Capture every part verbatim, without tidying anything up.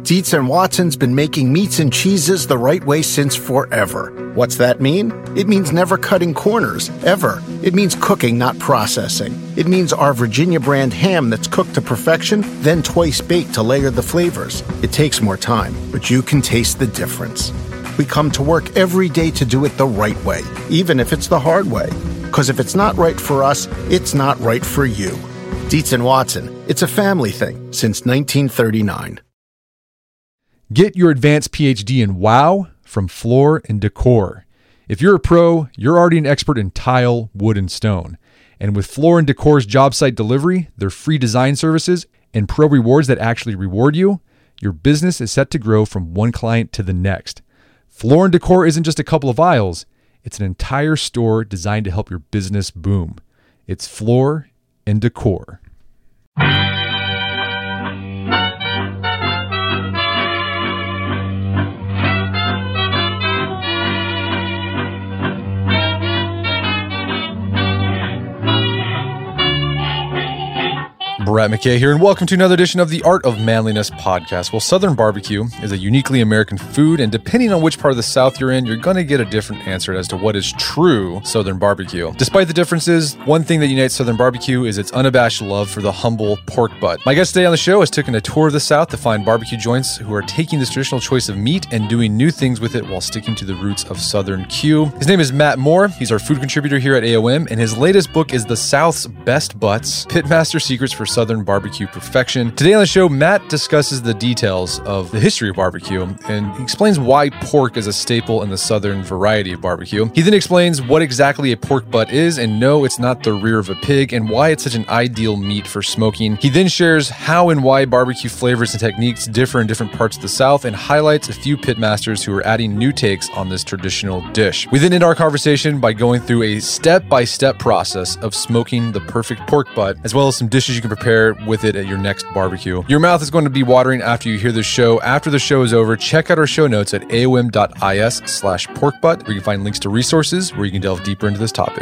Dietz and Watson's been making meats and cheeses the right way since forever. What's that mean? It means never cutting corners, ever. It means cooking, not processing. It means our Virginia brand ham that's cooked to perfection, then twice baked to layer the flavors. It takes more time, but you can taste the difference. We come to work every day to do it the right way, even if it's the hard way. Because if it's not right for us, it's not right for you. Dietz and Watson, it's a family thing since nineteen thirty-nine. Get your advanced P H D in WOW from Floor and Decor. If you're a pro, you're already an expert in tile, wood, and stone. And with Floor and Decor's job site delivery, their free design services, and pro rewards that actually reward you, your business is set to grow from one client to the next. Floor and Decor isn't just a couple of aisles, it's an entire store designed to help your business boom. It's Floor and Decor. Brett McKay here, and welcome to another edition of the Art of Manliness podcast. Well, Southern barbecue is a uniquely American food, and depending on which part of the South you're in, you're going to get a different answer as to what is true Southern barbecue. Despite the differences, one thing that unites Southern barbecue is its unabashed love for the humble pork butt. My guest today on the show has taken a tour of the South to find barbecue joints who are taking this traditional choice of meat and doing new things with it while sticking to the roots of Southern Q. His name is Matt Moore. He's our food contributor here at A O M, and his latest book is The South's Best Butts, Pitmaster Secrets for Southern Barbecue Perfection. Today on the show, Matt discusses the details of the history of barbecue and he explains why pork is a staple in the Southern variety of barbecue. He then explains what exactly a pork butt is, and no, it's not the rear of a pig, and why it's such an ideal meat for smoking. He then shares how and why barbecue flavors and techniques differ in different parts of the South and highlights a few pitmasters who are adding new takes on this traditional dish. We then end our conversation by going through a step-by-step process of smoking the perfect pork butt, as well as some dishes you can prepare with it at your next barbecue. Your mouth is going to be watering after you hear the show. After the show is over, check out our show notes at aom.is slash porkbutt, where you can find links to resources where you can delve deeper into this topic.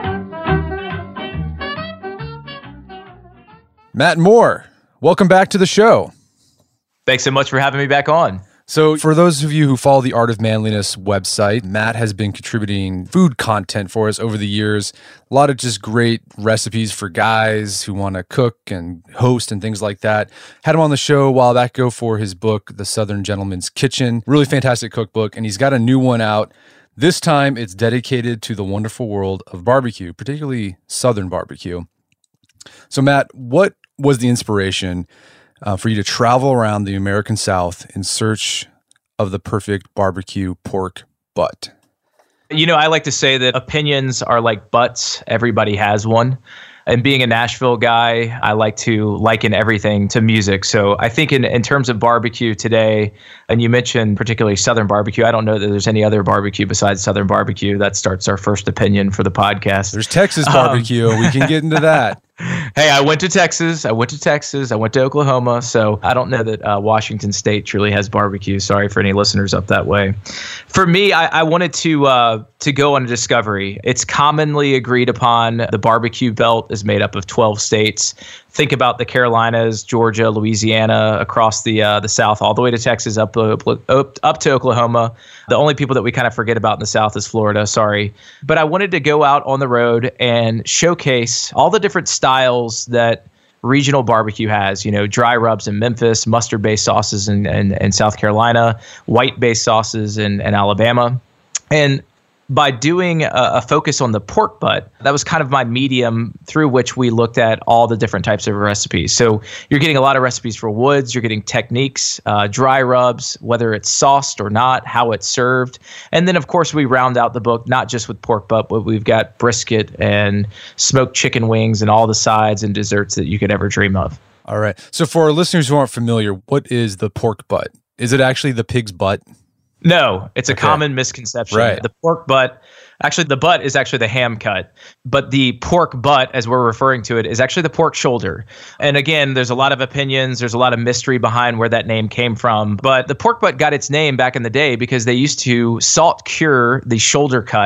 Matt Moore, welcome back to the show. Thanks so much for having me back on. So for those of you who follow the Art of Manliness website, Matt has been contributing food content for us over the years. A lot of just great recipes for guys who want to cook and host and things like that. Had him on the show a while back ago for his book, The Southern Gentleman's Kitchen. Really fantastic cookbook, and he's got a new one out. This time it's dedicated to the wonderful world of barbecue, particularly Southern barbecue. So Matt, what was the inspiration Uh, for you to travel around the American South in search of the perfect barbecue pork butt? You know, I like to say that opinions are like butts. Everybody has one. And being a Nashville guy, I like to liken everything to music. So I think in, in terms of barbecue today, and you mentioned particularly Southern barbecue, I don't know that there's any other barbecue besides Southern barbecue. That starts our first opinion for the podcast. There's Texas barbecue. Um, we can get into that. Hey, I went to Texas. I went to Texas. I went to Oklahoma. So I don't know that uh, Washington State truly has barbecue. Sorry for any listeners up that way. For me, I, I wanted to uh, to go on a discovery. It's commonly agreed upon the barbecue belt is made up of twelve states. Think about the Carolinas, Georgia, Louisiana, across the uh, the South, all the way to Texas, up, up up to Oklahoma. The only people that we kind of forget about in the South is Florida. Sorry. But I wanted to go out on the road and showcase all the different styles that regional barbecue has. You know, dry rubs in Memphis, mustard-based sauces in, in, in South Carolina, white-based sauces in, in Alabama. And by doing a, a focus on the pork butt, that was kind of my medium through which we looked at all the different types of recipes. So you're getting a lot of recipes for woods, you're getting techniques, uh, dry rubs, whether it's sauced or not, how it's served. And then, of course, we round out the book, not just with pork butt, but we've got brisket and smoked chicken wings and all the sides and desserts that you could ever dream of. All right. So for our listeners who aren't familiar, what is the pork butt? Is it actually the pig's butt? No, it's a okay. common misconception. Right. The pork butt, actually the butt is actually the ham cut, but the pork butt, as we're referring to it, is actually the pork shoulder. And again, there's a lot of opinions. There's a lot of mystery behind where that name came from. But the pork butt got its name back in the day because they used to salt cure the shoulder cut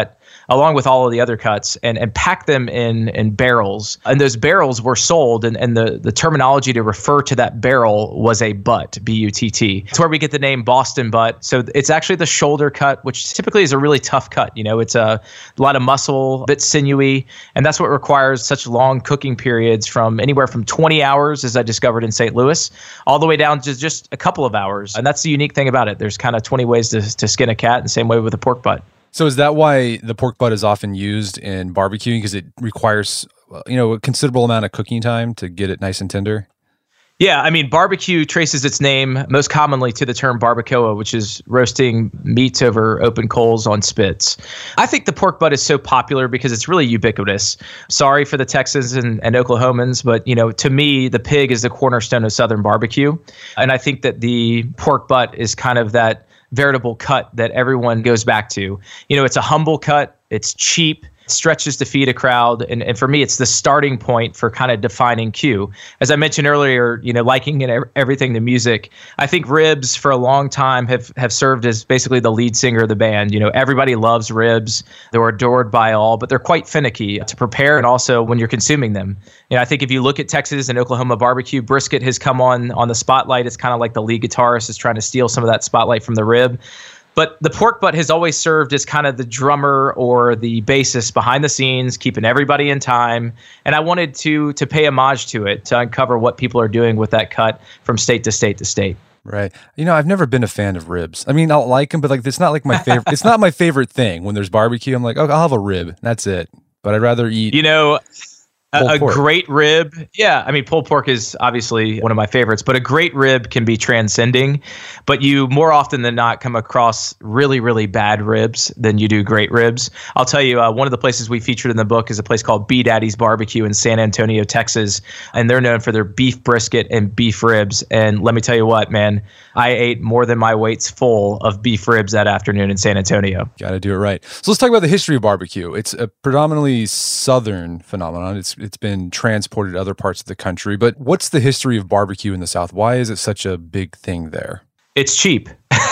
along with all of the other cuts, and, and packed them in in barrels. And those barrels were sold, and, and the, the terminology to refer to that barrel was a butt, B U T T. It's where we get the name Boston butt. So it's actually the shoulder cut, which typically is a really tough cut. You know, it's a, a lot of muscle, a bit sinewy, and that's what requires such long cooking periods from anywhere from twenty hours, as I discovered in Saint Louis, all the way down to just a couple of hours. And that's the unique thing about it. There's kind of twenty ways to, to skin a cat, and the same way with a pork butt. So is that why the pork butt is often used in barbecuing? Because it requires, you know, a considerable amount of cooking time to get it nice and tender? Yeah, I mean, barbecue traces its name most commonly to the term barbacoa, which is roasting meats over open coals on spits. I think the pork butt is so popular because it's really ubiquitous. Sorry for the Texans and, and Oklahomans, but, you know, to me, the pig is the cornerstone of Southern barbecue. And I think that the pork butt is kind of that veritable cut that everyone goes back to. You know, it's a humble cut, it's cheap, stretches to feed a crowd. And, and for me, it's the starting point for kind of defining Q. As I mentioned earlier, you know, liking and everything to music, I think ribs for a long time have, have served as basically the lead singer of the band. You know, everybody loves ribs. They're adored by all, but they're quite finicky to prepare and also when you're consuming them. You know, I think if you look at Texas and Oklahoma barbecue, brisket has come on on the spotlight. It's kind of like the lead guitarist is trying to steal some of that spotlight from the rib. But the pork butt has always served as kind of the drummer or the bassist behind the scenes, keeping everybody in time. And I wanted to to pay homage to it, to uncover what people are doing with that cut from state to state to state. Right. You know, I've never been a fan of ribs. I mean, I'll like them, but like it's not like my favorite. It's not my favorite thing. When there's barbecue, I'm like, oh, I'll have a rib. That's it. But I'd rather eat. You know, a, a pork. great rib. Yeah, I mean, pulled pork is obviously one of my favorites, but a great rib can be transcending. But you more often than not come across really, really bad ribs than you do great ribs. I'll tell you, uh, one of the places we featured in the book is a place called B Daddy's Barbecue in San Antonio, Texas. And they're known for their beef brisket and beef ribs. And let me tell you what, man, I ate more than my weight's full of beef ribs that afternoon in San Antonio. Got to do it right. So let's talk about the history of barbecue. It's a predominantly Southern phenomenon. It's It's been transported to other parts of the country. But what's the history of barbecue in the South? Why is it such a big thing there? It's cheap.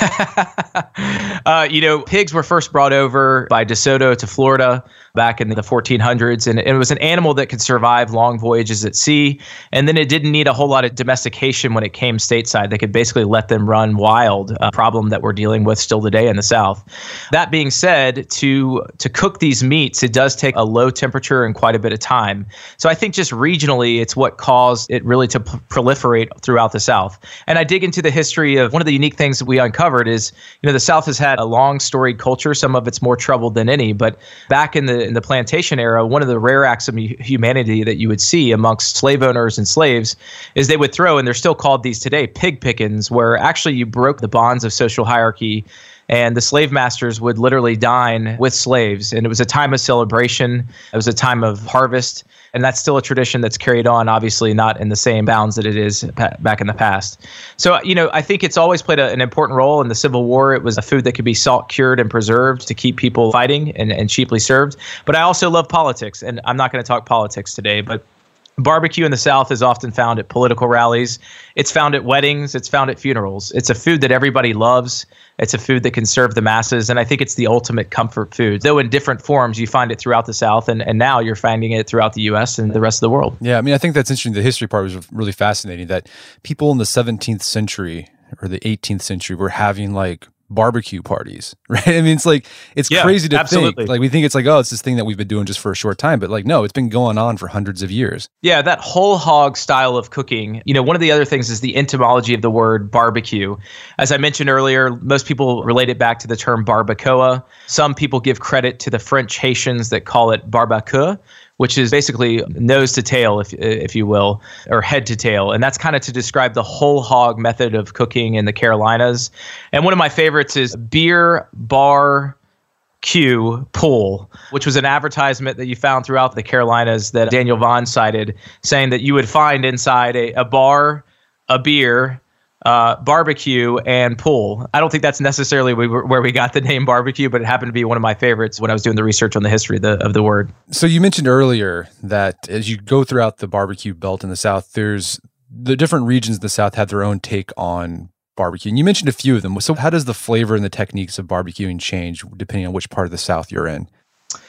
uh, you know, pigs were first brought over by DeSoto to Florida back in the fourteen hundreds, and it was an animal that could survive long voyages at sea, and then it didn't need a whole lot of domestication when it came stateside. They could basically let them run wild, a problem that we're dealing with still today in the South. That being said, to to cook these meats, it does take a low temperature and quite a bit of time. So I think just regionally, it's what caused it really to p- proliferate throughout the South. And I dig into the history of one of the unique things that we uncovered is, you know, the South has had a long storied culture. Some of it's more troubled than any, but back in the in the plantation era, one of the rare acts of humanity that you would see amongst slave owners and slaves is they would throw, and they're still called these today, pig pickings, where actually you broke the bonds of social hierarchy. And the slave masters would literally dine with slaves. And it was a time of celebration. It was a time of harvest. And that's still a tradition that's carried on, obviously not in the same bounds that it is pa- back in the past. So, you know, I think it's always played a, an important role in the Civil War. It was a food that could be salt cured and preserved to keep people fighting and, and cheaply served. But I also love politics. And I'm not going to talk politics today, but barbecue in the South is often found at political rallies. It's found at weddings. It's found at funerals. It's a food that everybody loves. It's a food that can serve the masses. And I think it's the ultimate comfort food. Though in different forms, you find it throughout the South. And, and now you're finding it throughout the U S and the rest of the world. Yeah, I mean, I think that's interesting. The history part was really fascinating that people in the seventeenth century or the eighteenth century were having like barbecue parties, right? I mean, it's like, it's yeah, crazy to absolutely. think. Like, we think it's like, oh, it's this thing that we've been doing just for a short time. But like, no, it's been going on for hundreds of years. Yeah, that whole hog style of cooking. You know, one of the other things is the etymology of the word barbecue. As I mentioned earlier, most people relate it back to the term barbacoa. Some people give credit to the French Haitians that call it barbacoa, which is basically nose to tail, if if you will, or head to tail. And that's kind of to describe the whole hog method of cooking in the Carolinas. And one of my favorites is Beer Bar Q Pool, which was an advertisement that you found throughout the Carolinas that Daniel Vaughn cited, saying that you would find inside a, a bar, a beer, Uh, barbecue, and pool. I don't think that's necessarily we were, where we got the name barbecue, but it happened to be one of my favorites when I was doing the research on the history of the, of the word. So you mentioned earlier that as you go throughout the barbecue belt in the South, there's the different regions of the South have their own take on barbecue. And you mentioned a few of them. So how does the flavor and the techniques of barbecuing change depending on which part of the South you're in?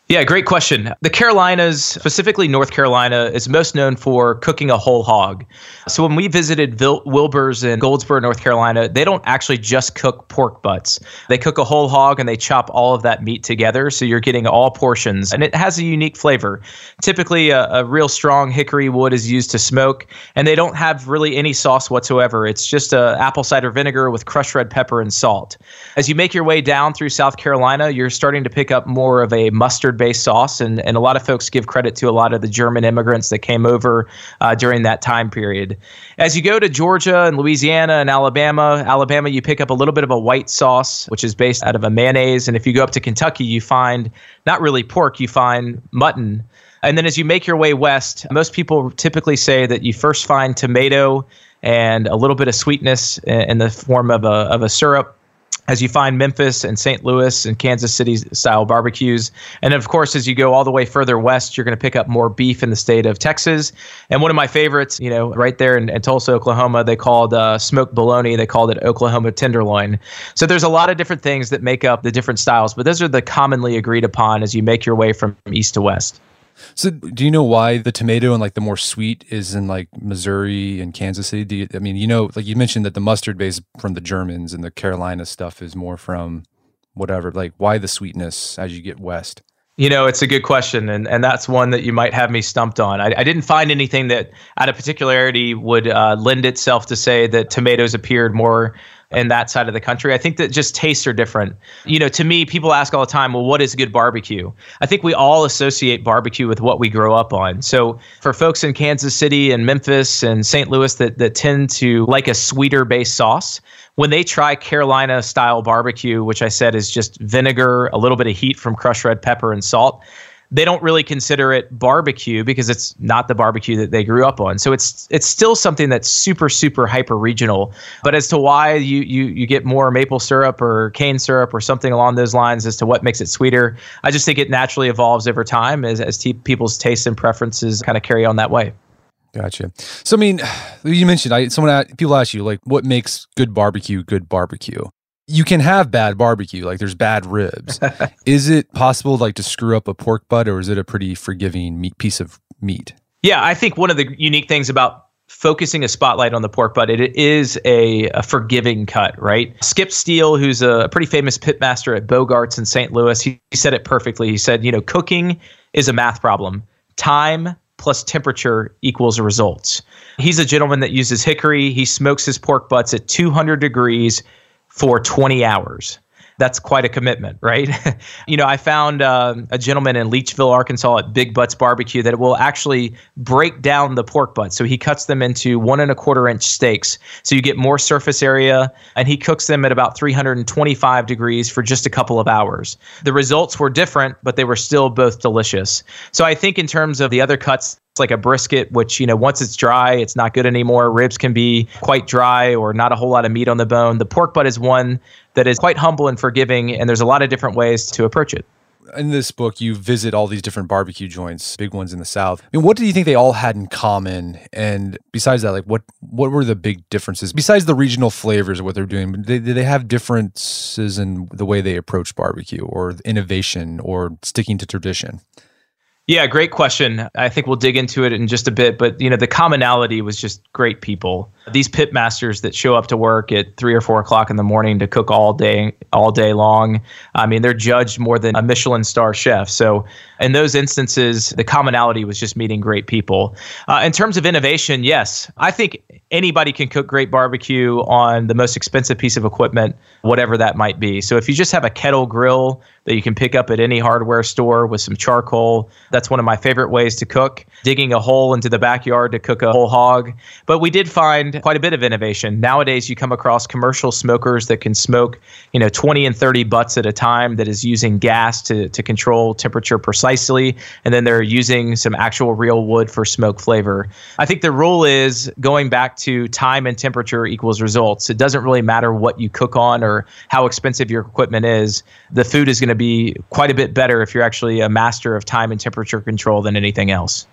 Yeah, great question. The Carolinas, specifically North Carolina, is most known for cooking a whole hog. So when we visited Vil- Wilbur's in Goldsboro, North Carolina, they don't actually just cook pork butts. They cook a whole hog and they chop all of that meat together. So you're getting all portions and it has a unique flavor. Typically, a, a real strong hickory wood is used to smoke and they don't have really any sauce whatsoever. It's just a apple cider vinegar with crushed red pepper and salt. As you make your way down through South Carolina, you're starting to pick up more of a mustard based sauce. And, and a lot of folks give credit to a lot of the German immigrants that came over uh, during that time period. As you go to Georgia and Louisiana and Alabama, Alabama, you pick up a little bit of a white sauce, which is based out of a mayonnaise. And if you go up to Kentucky, you find not really pork, you find mutton. And then as you make your way west, most people typically say that you first find tomato and a little bit of sweetness in the form of a, of a syrup. As you find Memphis and Saint Louis and Kansas City style barbecues. And of course, as you go all the way further west, you're going to pick up more beef in the state of Texas. And one of my favorites, you know, right there in, in Tulsa, Oklahoma, they called uh, smoked bologna. They called it Oklahoma tenderloin. So there's a lot of different things that make up the different styles, but those are the commonly agreed upon as you make your way from east to west. So do you know why the tomato and like the more sweet is in like Missouri and Kansas City? Do you, I mean, you know, like you mentioned that the mustard base from the Germans and the Carolina stuff is more from whatever, like why the sweetness as you get west? You know, it's a good question, and, and that's one that you might have me stumped on. I, I didn't find anything that out of particularity would uh, lend itself to say that tomatoes appeared more in that side of the country. I think that just tastes are different. You know, to me, people ask all the time, well, what is good barbecue? I think we all associate barbecue with what we grow up on. So for folks in Kansas City and Memphis and Saint Louis that, that tend to like a sweeter based sauce, when they try Carolina style barbecue, which I said is just vinegar, a little bit of heat from crushed red pepper and salt, they don't really consider it barbecue because it's not the barbecue that they grew up on. So it's it's still something that's super, super hyper regional. But as to why you you you get more maple syrup or cane syrup or something along those lines as to what makes it sweeter, I just think it naturally evolves over time as, as t- people's tastes and preferences kind of carry on that way. Gotcha. So, I mean, you mentioned, I someone people ask you, like, what makes good barbecue good barbecue? You can have bad barbecue, like there's bad ribs. Is it possible like to screw up a pork butt, or is it a pretty forgiving meat, piece of meat? Yeah, I think one of the unique things about focusing a spotlight on the pork butt, it is a, a forgiving cut, right? Skip Steele, who's a pretty famous pitmaster at Bogart's in Saint Louis, he, he said it perfectly. He said, you know, cooking is a math problem. Time plus temperature equals results. He's a gentleman that uses hickory. He smokes his pork butts at two hundred degrees for twenty hours. That's quite a commitment, right? You know, I found uh, a gentleman in Leechville, Arkansas at Big Butts Barbecue that will actually break down the pork butts. So he cuts them into one and a quarter inch steaks. So you get more surface area, and he cooks them at about three hundred twenty-five degrees for just a couple of hours. The results were different, but they were still both delicious. So I think in terms of the other cuts, it's like a brisket, which, you know, once it's dry, it's not good anymore. Ribs can be quite dry or not a whole lot of meat on the bone. The pork butt is one that is quite humble and forgiving, and there's a lot of different ways to approach it. In this book, you visit all these different barbecue joints, big ones in the South. I mean, what do you think they all had in common? And besides that, like what what were the big differences? Besides the regional flavors of what they're doing, did they, did they have differences in the way they approach barbecue or innovation or sticking to tradition? Yeah, great question. I think we'll dig into it in just a bit, but you know, the commonality was just great people. These pit masters that show up to work at three or four o'clock in the morning to cook all day, all day long. I mean, they're judged more than a Michelin star chef. So in those instances, the commonality was just meeting great people. Uh, in terms of innovation, yes, I think anybody can cook great barbecue on the most expensive piece of equipment, whatever that might be. So if you just have a kettle grill that you can pick up at any hardware store with some charcoal, that's one of my favorite ways to cook. Digging a hole into the backyard to cook a whole hog. But we did find quite a bit of innovation. Nowadays, you come across commercial smokers that can smoke, you know, twenty and thirty butts at a time, that is using gas to, to control temperature precisely. And then they're using some actual real wood for smoke flavor. I think the rule is going back to time and temperature equals results. It doesn't really matter what you cook on or how expensive your equipment is. The food is going to be quite a bit better if you're actually a master of time and temperature control than anything else.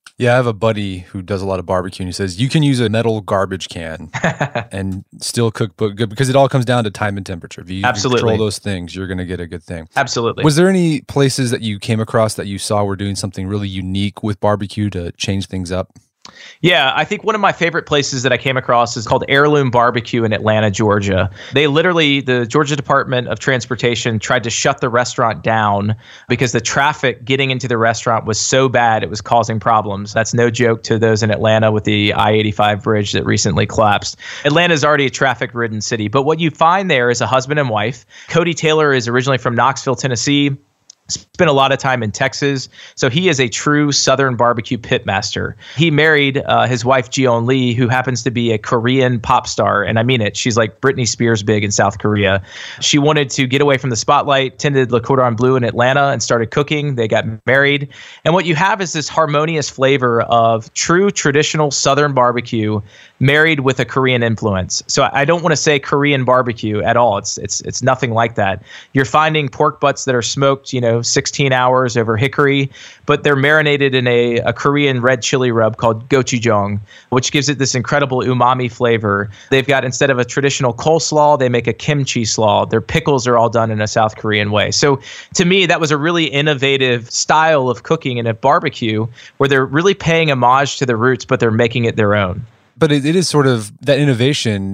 Yeah, I have a buddy who does a lot of barbecue, and he says you can use a metal garbage can and still cook good because it all comes down to time and temperature. If you, Absolutely. you control those things, you're going to get a good thing. Absolutely. Was there any places that you came across that you saw were doing something really unique with barbecue to change things up? Yeah, I think one of my favorite places that I came across is called Heirloom Barbecue in Atlanta, Georgia. They literally, the Georgia Department of Transportation tried to shut the restaurant down because the traffic getting into the restaurant was so bad it was causing problems. That's no joke to those in Atlanta with the I eighty-five bridge that recently collapsed. Atlanta is already a traffic-ridden city, but what you find there is a husband and wife. Cody Taylor is originally from Knoxville, Tennessee. Spent a lot of time in Texas. So he is a true Southern barbecue pitmaster. He married uh, his wife, Jeon Lee, who happens to be a Korean pop star. And I mean it. She's like Britney Spears big in South Korea. She wanted to get away from the spotlight, attended Le Cordon Bleu in Atlanta and started cooking. They got married. And what you have is this harmonious flavor of true traditional Southern barbecue married with a Korean influence. So I don't want to say Korean barbecue at all. It's it's it's nothing like that. You're finding pork butts that are smoked, you know, sixteen hours over hickory, but they're marinated in a, a Korean red chili rub called gochujang, which gives it this incredible umami flavor. They've got, instead of a traditional coleslaw, they make a kimchi slaw. Their pickles are all done in a South Korean way. So to me, that was a really innovative style of cooking and of barbecue where they're really paying homage to the roots, but they're making it their own. But it, it is sort of, that innovation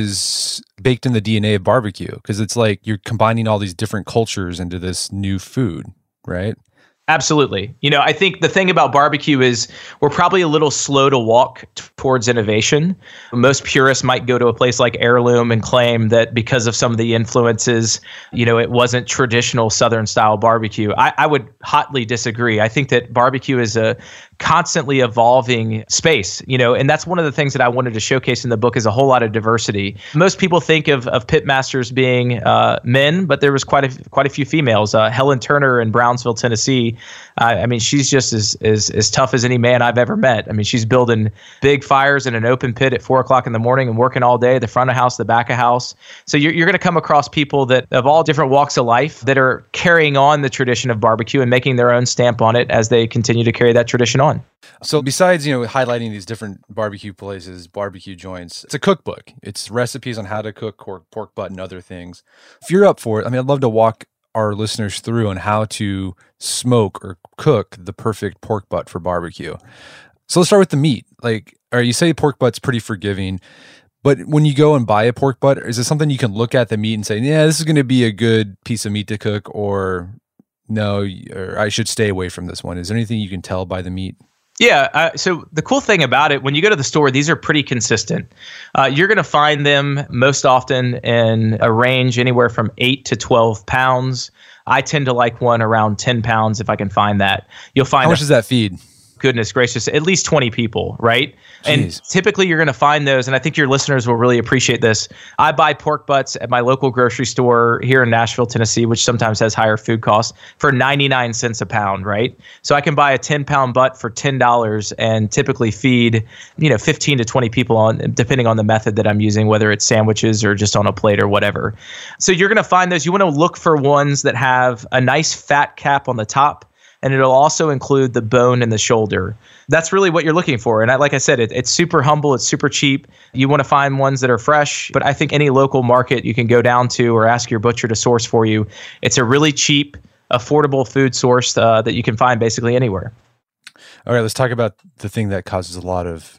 is baked in the D N A of barbecue because it's like you're combining all these different cultures into this new food, right? Absolutely. You know, I think the thing about barbecue is we're probably a little slow to walk t- towards innovation. Most purists might go to a place like Heirloom and claim that because of some of the influences, you know, it wasn't traditional Southern style barbecue. I, I would hotly disagree. I think that barbecue is a constantly evolving space, you know, and that's one of the things that I wanted to showcase in the book is a whole lot of diversity. Most people think of of pitmasters being uh, men, but there was quite a quite a few females. Uh, Helen Turner in Brownsville, Tennessee. Uh, I mean, she's just as, as as tough as any man I've ever met. I mean, she's building big fires in an open pit at four o'clock in the morning and working all day, the front of house, the back of house. So you're you're going to come across people that of all different walks of life that are carrying on the tradition of barbecue and making their own stamp on it as they continue to carry that tradition on. So besides, you know, highlighting these different barbecue places, barbecue joints, it's a cookbook. It's recipes on how to cook pork, pork butt and other things. If you're up for it, I mean, I'd love to walk our listeners through on how to smoke or cook the perfect pork butt for barbecue. So let's start with the meat. Like, or you say pork butt's pretty forgiving, but when you go and buy a pork butt, is it something you can look at the meat and say, yeah, this is going to be a good piece of meat to cook, or no, or I should stay away from this one? Is there anything you can tell by the meat? Yeah. Uh, so the cool thing about it, when you go to the store, these are pretty consistent. Uh, you're going to find them most often in a range anywhere from eight to twelve pounds. I tend to like one around ten pounds if I can find that. You'll find How much does that feed? Goodness gracious, at least twenty people, right? Jeez. And typically you're going to find those, and I think your listeners will really appreciate this. I buy pork butts at my local grocery store here in Nashville, Tennessee, which sometimes has higher food costs, for ninety-nine cents a pound, right? So I can buy a ten pound butt for ten dollars and typically feed, you know, fifteen to twenty people on, depending on the method that I'm using, whether it's sandwiches or just on a plate or whatever. So you're going to find those. You want to look for ones that have a nice fat cap on the top, and it'll also include the bone and the shoulder. That's really what you're looking for. And I, like I said, it, it's super humble. It's super cheap. You want to find ones that are fresh, but I think any local market you can go down to or ask your butcher to source for you. It's a really cheap, affordable food source uh, that you can find basically anywhere. All right, let's talk about the thing that causes a lot of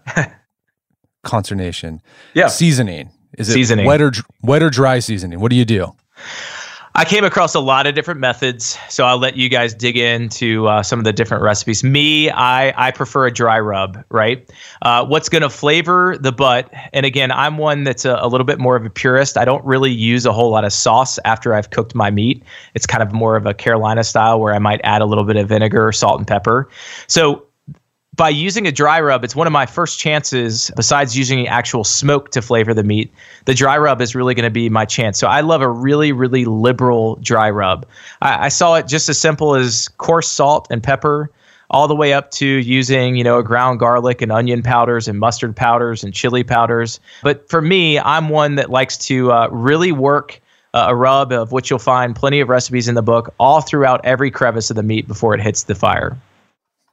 consternation. Yeah. Seasoning. Is it Seasoning. wet or, wet or dry seasoning? What do you do? I came across a lot of different methods, so I'll let you guys dig into uh, some of the different recipes. Me, I I prefer a dry rub, right? Uh, what's going to flavor the butt, and again, I'm one that's a, a little bit more of a purist. I don't really use a whole lot of sauce after I've cooked my meat. It's kind of more of a Carolina style where I might add a little bit of vinegar, salt, and pepper. So by using a dry rub, it's one of my first chances, besides using actual smoke to flavor the meat. The dry rub is really going to be my chance. So I love a really, really liberal dry rub. I, I saw it just as simple as coarse salt and pepper, all the way up to using, you know, a ground garlic and onion powders and mustard powders and chili powders. But for me, I'm one that likes to uh, really work uh, a rub, of which you'll find plenty of recipes in the book, all throughout every crevice of the meat before it hits the fire.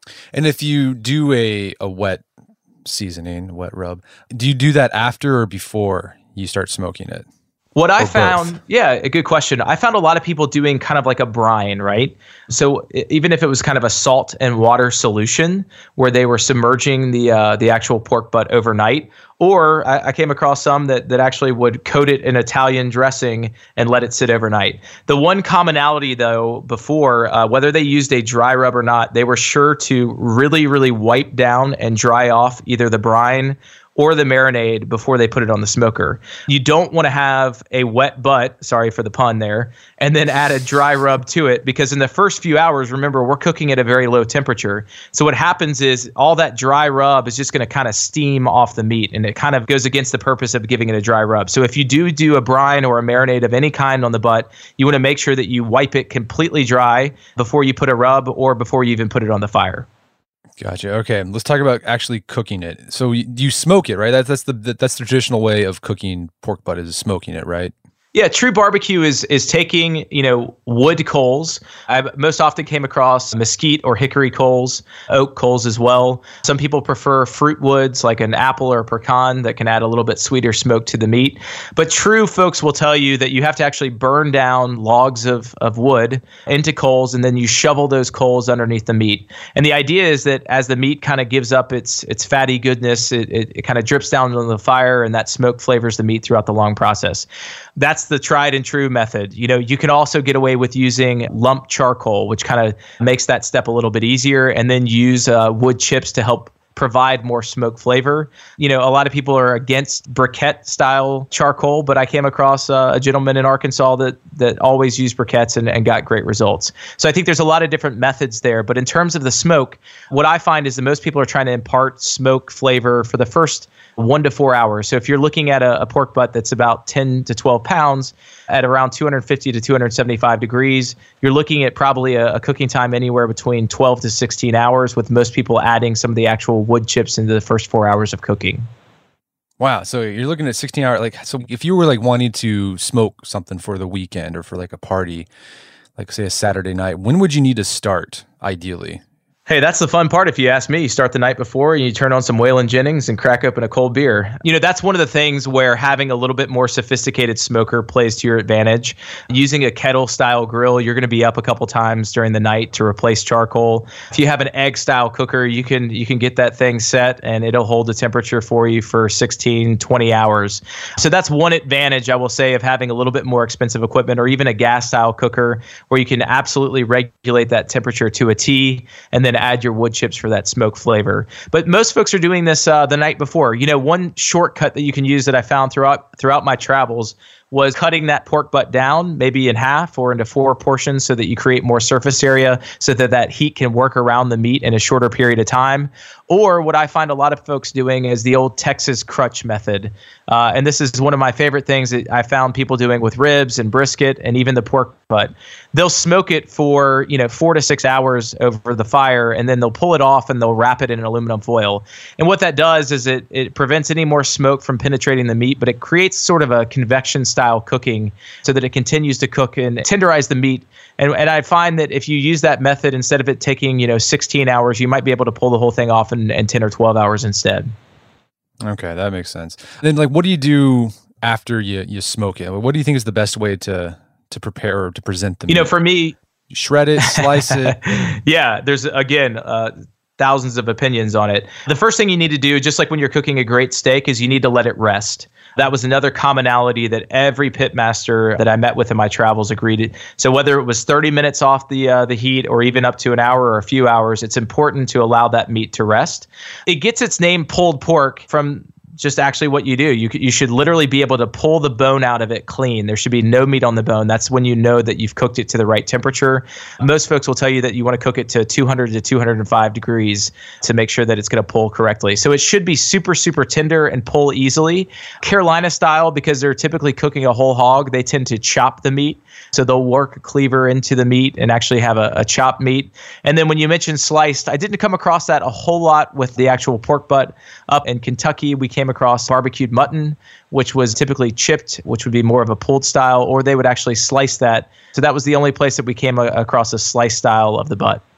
And if you do a, a wet seasoning, wet rub, do you do that after or before you start smoking it? What I Or found, both? yeah, a good question. I found a lot of people doing kind of like a brine, right? So e- even if it was kind of a salt and water solution where they were submerging the uh, the actual pork butt overnight, or I, I came across some that that actually would coat it in Italian dressing and let it sit overnight. The one commonality, though, before, uh, whether they used a dry rub or not, they were sure to really, really wipe down and dry off either the brine or the marinade before they put it on the smoker. You don't want to have a wet butt, sorry for the pun there, and then add a dry rub to it, because in the first few hours, remember, we're cooking at a very low temperature. So what happens is all that dry rub is just going to kind of steam off the meat, and it kind of goes against the purpose of giving it a dry rub. So if you do do a brine or a marinade of any kind on the butt, you want to make sure that you wipe it completely dry before you put a rub or before you even put it on the fire. Gotcha. Okay, let's talk about actually cooking it. So you, you smoke it, right? That's that's the that's the traditional way of cooking pork butt, is smoking it, right? Yeah, true barbecue is is taking, you know, wood coals. I most often came across mesquite or hickory coals, oak coals as well. Some people prefer fruit woods like an apple or a pecan that can add a little bit sweeter smoke to the meat. But true folks will tell you that you have to actually burn down logs of, of wood into coals, and then you shovel those coals underneath the meat. And the idea is that as the meat kind of gives up its its fatty goodness, it, it, it kind of drips down on the fire, and that smoke flavors the meat throughout the long process. That's the tried and true method. You know, you can also get away with using lump charcoal, which kind of makes that step a little bit easier, and then use uh, wood chips to help provide more smoke flavor. You know, a lot of people are against briquette style charcoal, but I came across uh, a gentleman in Arkansas that that always used briquettes and, and got great results. So I think there's a lot of different methods there. But in terms of the smoke, what I find is that most people are trying to impart smoke flavor for the first one to four hours. So if you're looking at a, a pork butt that's about ten to twelve pounds at around two hundred fifty to two hundred seventy-five degrees, you're looking at probably a, a cooking time anywhere between twelve to sixteen hours, with most people adding some of the actual wood chips into the first four hours of cooking. Wow. So you're looking at sixteen hours. Like, so if you were like wanting to smoke something for the weekend or for like a party, like say a Saturday night, when would you need to start ideally? Hey, that's the fun part if you ask me. You start the night before and you turn on some Waylon Jennings and crack open a cold beer. You know, that's one of the things where having a little bit more sophisticated smoker plays to your advantage. Using a kettle style grill, you're going to be up a couple times during the night to replace charcoal. If you have an egg style cooker, you can you can get that thing set and it'll hold the temperature for you for sixteen, twenty hours. So that's one advantage, I will say, of having a little bit more expensive equipment, or even a gas style cooker where you can absolutely regulate that temperature to a T, and then add your wood chips for that smoke flavor. But most folks are doing this uh, the night before. You know, one shortcut that you can use that I found throughout throughout my travels was cutting that pork butt down, maybe in half or into four portions, so that you create more surface area so that that heat can work around the meat in a shorter period of time. Or what I find a lot of folks doing is the old Texas crutch method. Uh, and this is one of my favorite things that I found people doing with ribs and brisket and even the pork butt. They'll smoke it for, you know, four to six hours over the fire, and then they'll pull it off and they'll wrap it in aluminum foil. And what that does is it, it prevents any more smoke from penetrating the meat, but it creates sort of a convection style cooking so that it continues to cook and tenderize the meat. And and I find that if you use that method, instead of it taking, you know, sixteen hours, you might be able to pull the whole thing off in, in ten or twelve hours instead. Okay, that makes sense. Then, like, what do you do after you, you smoke it? What do you think is the best way to to prepare or to present the meat? You know, for me, you shred it, slice it. Yeah, there's again uh, thousands of opinions on it. The first thing you need to do, just like when you're cooking a great steak, is you need to let it rest. That was another commonality that every pitmaster that I met with in my travels agreed. So whether it was thirty minutes off the uh, the heat or even up to an hour or a few hours, it's important to allow that meat to rest. It gets its name pulled pork from just actually what you do. You you should literally be able to pull the bone out of it clean. There should be no meat on the bone. That's when you know that you've cooked it to the right temperature. Most folks will tell you that you want to cook it to two hundred to two hundred five degrees to make sure that it's going to pull correctly. So it should be super, super tender and pull easily. Carolina style, because they're typically cooking a whole hog, they tend to chop the meat. So they'll work a cleaver into the meat and actually have a, a chopped meat. And then when you mentioned sliced, I didn't come across that a whole lot with the actual pork butt. Up in Kentucky, we came across barbecued mutton, which was typically chipped, which would be more of a pulled style, or they would actually slice that. So that was the only place that we came a- across a slice style of the butt.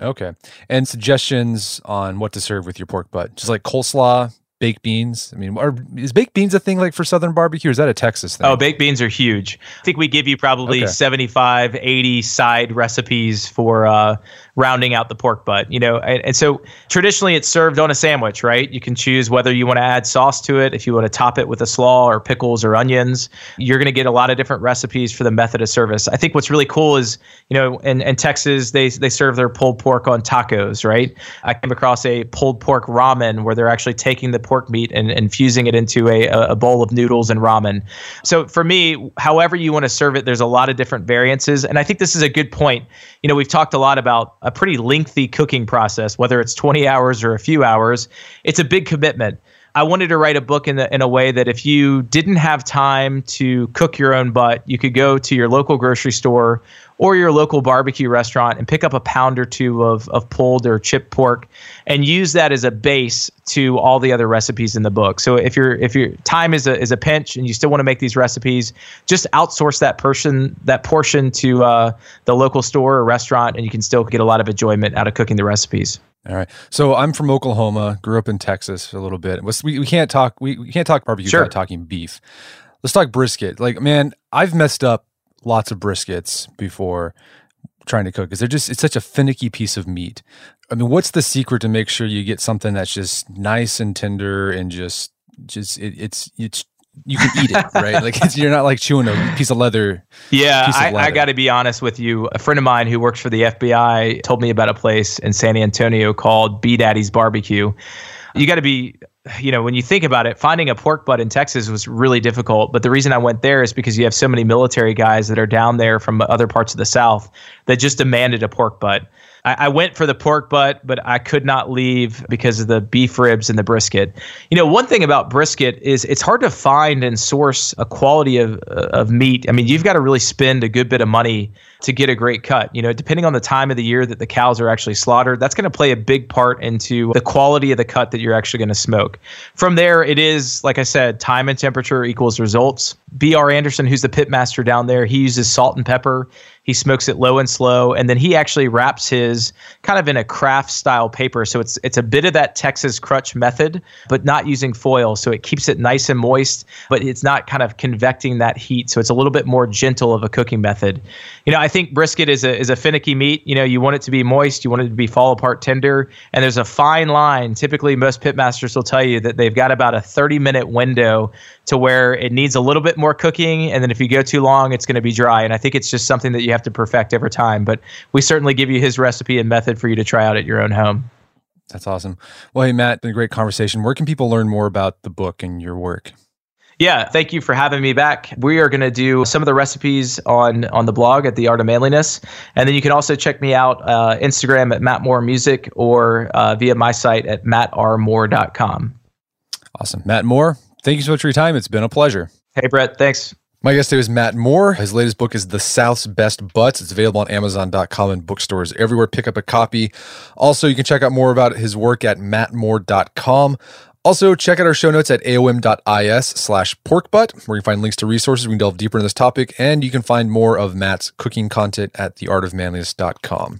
Okay. And suggestions on what to serve with your pork butt? Just like coleslaw, baked beans? I mean, are, is baked beans a thing like for Southern barbecue, or is that a Texas thing? Oh, baked beans are huge. I think we give you probably Okay. seventy-five, eighty side recipes for uh, rounding out the pork butt. You know, and, and so traditionally it's served on a sandwich, right? You can choose whether you want to add sauce to it, if you want to top it with a slaw or pickles or onions. You're going to get a lot of different recipes for the method of service. I think what's really cool is, you know, in, in Texas, they they serve their pulled pork on tacos, right? I came across a pulled pork ramen where they're actually taking the pork meat and infusing it into a, a bowl of noodles and ramen. So for me, however you want to serve it, there's a lot of different variances. And I think this is a good point. You know, we've talked a lot about a pretty lengthy cooking process, whether it's twenty hours or a few hours. It's a big commitment. I wanted to write a book in the, in a way that if you didn't have time to cook your own butt, you could go to your local grocery store or your local barbecue restaurant and pick up a pound or two of, of pulled or chipped pork and use that as a base to all the other recipes in the book. So if your if your time is a is a pinch and you still want to make these recipes, just outsource that person that portion to uh, the local store or restaurant, and you can still get a lot of enjoyment out of cooking the recipes. All right. So I'm from Oklahoma, grew up in Texas a little bit. We, we can't talk we, we can't talk barbecue Sure. without talking beef. Let's talk brisket. Like, man, I've messed up lots of briskets before trying to cook because they're just it's such a finicky piece of meat. I mean, what's the secret to make sure you get something that's just nice and tender and just just it, it's it's you can eat it, right? Like it's, you're not like chewing a piece of leather. Yeah, piece of I, I leather. got to be honest with you. A friend of mine who works for the F B I told me about a place in San Antonio called B Daddy's Barbecue. You got to be, you know, when you think about it, finding a pork butt in Texas was really difficult. But the reason I went there is because you have so many military guys that are down there from other parts of the South that just demanded a pork butt. I, I went for the pork butt, but I could not leave because of the beef ribs and the brisket. You know, one thing about brisket is it's hard to find and source a quality of of meat. I mean, you've got to really spend a good bit of money to get a great cut. You know, depending on the time of the year that the cows are actually slaughtered, that's going to play a big part into the quality of the cut that you're actually going to smoke. From there, it is, like I said, time and temperature equals results. B R Anderson, who's the pit master down there, he uses salt and pepper. He smokes it low and slow, and then he actually wraps his kind of in a craft style paper. So it's it's a bit of that Texas crutch method, but not using foil. So it keeps it nice and moist, but it's not kind of convecting that heat. So it's a little bit more gentle of a cooking method. You know, I think brisket is a is a finicky meat. You know, you want it to be moist, you want it to be fall apart tender, and there's a fine line. Typically, most pit masters will tell you that they've got about a thirty minute window to where it needs a little bit more cooking, and then if you go too long, it's going to be dry. And I think it's just something that you have to perfect over time. But we certainly give you his recipe and method for you to try out at your own home. That's awesome. Well, hey, Matt, been a great conversation. Where can people learn more about the book and your work? Yeah, thank you for having me back. We are going to do some of the recipes on on the blog at The Art of Manliness. And then you can also check me out uh, Instagram at Matt Moore Music or uh, via my site at matt r moore dot com. Awesome. Matt Moore, thank you so much for your time. It's been a pleasure. Hey, Brett, thanks. My guest today is Matt Moore. His latest book is The South's Best Butts. It's available on amazon dot com and bookstores everywhere. Pick up a copy. Also, you can check out more about his work at matt moore dot com. Also, check out our show notes at aom dot is slash porkbutt, where you can find links to resources. We can delve deeper into this topic, and you can find more of Matt's cooking content at the art of manliness dot com.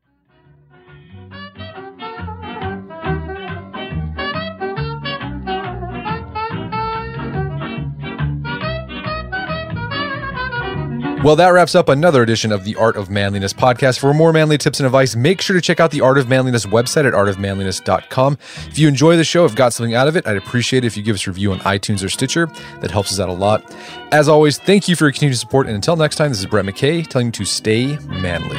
Well, that wraps up another edition of the Art of Manliness podcast. For more manly tips and advice, make sure to check out the Art of Manliness website at art of manliness dot com. If you enjoy the show, have got something out of it, I'd appreciate it if you give us a review on iTunes or Stitcher. That helps us out a lot. As always, thank you for your continued support. And until next time, this is Brett McKay telling you to stay manly.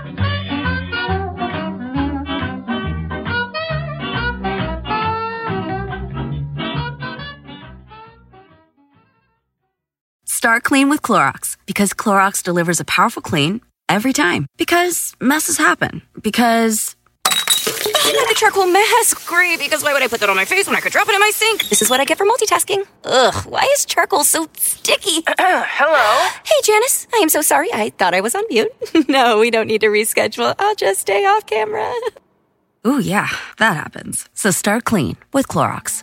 Start clean with Clorox, because Clorox delivers a powerful clean every time. Because messes happen. Because the charcoal mask, great, because why would I put that on my face when I could drop it in my sink? This is what I get for multitasking. Ugh, why is charcoal so sticky? Hello? Hey, Janice, I am so sorry. I thought I was on mute. No, we don't need to reschedule. I'll just stay off camera. Ooh, yeah, that happens. So start clean with Clorox.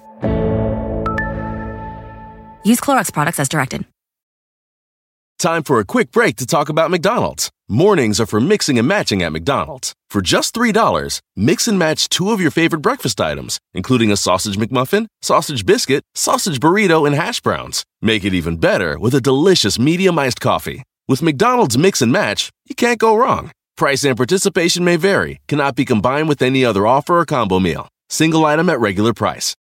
Use Clorox products as directed. Time for a quick break to talk about McDonald's. Mornings are for mixing and matching at McDonald's. For just three dollars, mix and match two of your favorite breakfast items, including a sausage McMuffin, sausage biscuit, sausage burrito, and hash browns. Make it even better with a delicious medium iced coffee. With McDonald's Mix and Match, you can't go wrong. Price and participation may vary, cannot be combined with any other offer or combo meal. Single item at regular price.